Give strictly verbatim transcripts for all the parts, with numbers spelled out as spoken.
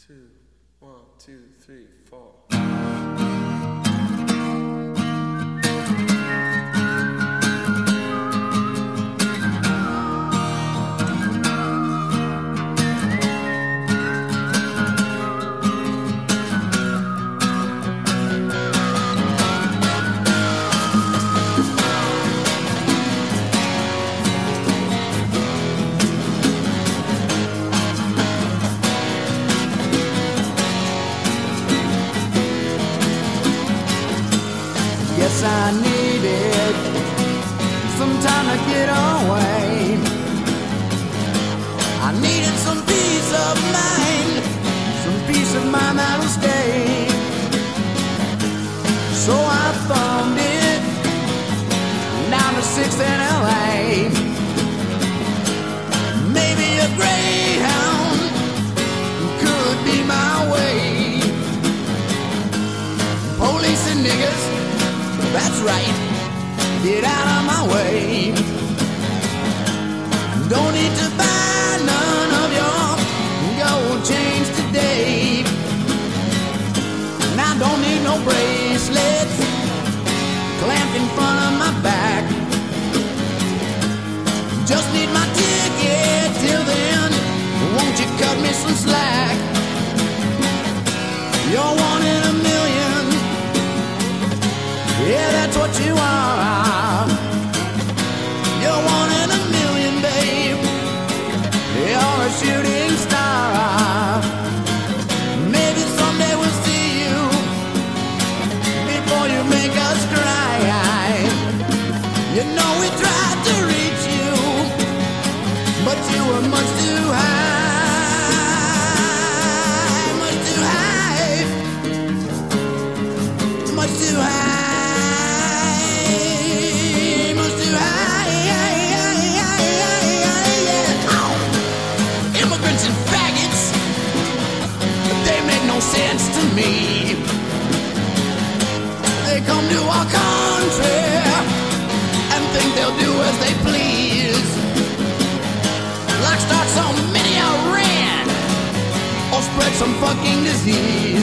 two, one, two, three, four. Yes, I needed some time to get away. I needed some peace of mind, some peace of mind that'll stay. So I thumbed it down to sixth in L A. Maybe a Greyhound could be my way. Police and niggas, that's right, get out of my way. Don't need to buy none of your gold chains today. And I don't need no bracelets clamped in front of my back. Just need my ticket till then. Won't you cut me some slack? You're one in a million. Yeah, that's what you are. You're one in a million, babe. You're a shooting star. Maybe someday we'll see you before you make us cry. You know we tried to reach you, but you were much too high, much too high, much too high. Sense to me. They come to our country and think they'll do as they please, like start some mini Iran or spread some fucking disease.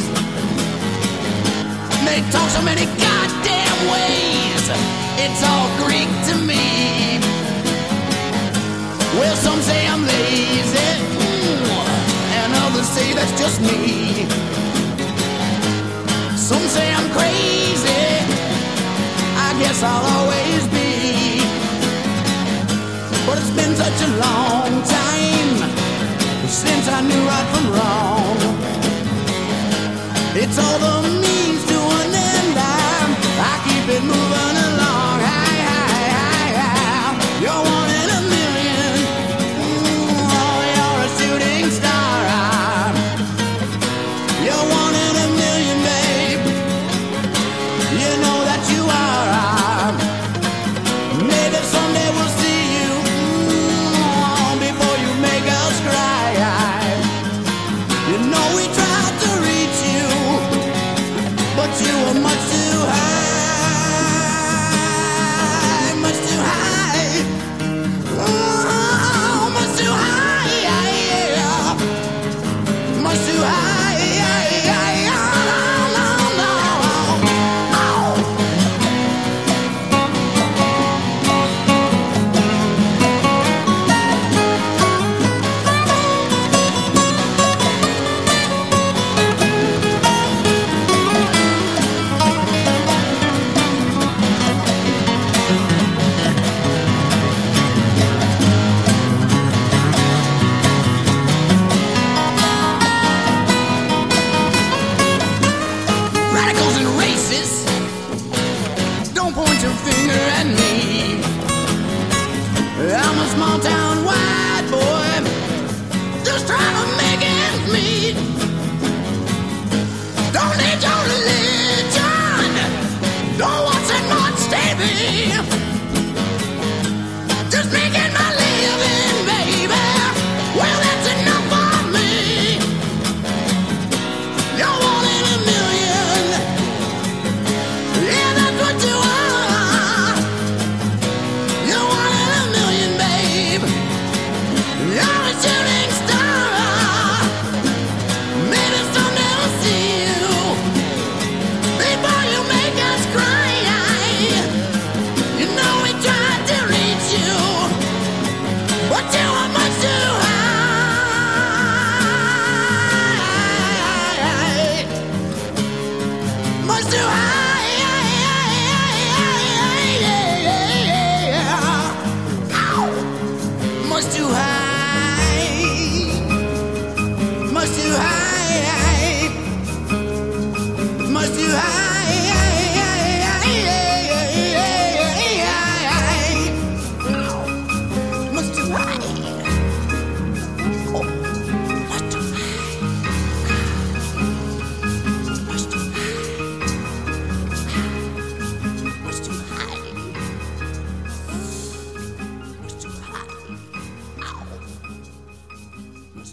They talk so many goddamn ways, it's all Greek to me. Well, some say I'm lazy, and others say that's just me. Some say I'm crazy, I guess I'll always be. But it's been such a long time since I knew right from wrong. It's all the means to an end, I'm, I keep it moving along. Hi, hi, hi, hi. You're one in a million. Ooh, oh, you're a shooting star. You're one in a million, babe. You know that you are. Maybe someday we'll see you mm, before you make us cry. You know we tried to reach you,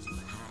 too high.